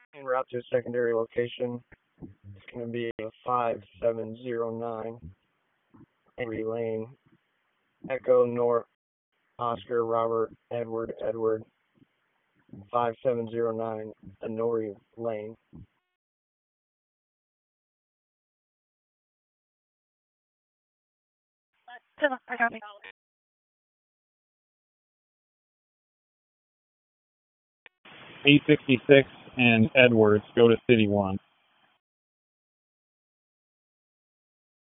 En route to a secondary location. It's going to be a 5709 Henry Lane. Echo North Oscar Robert Edward 5709 Honori Lane. B66 and Edwards go to City 1.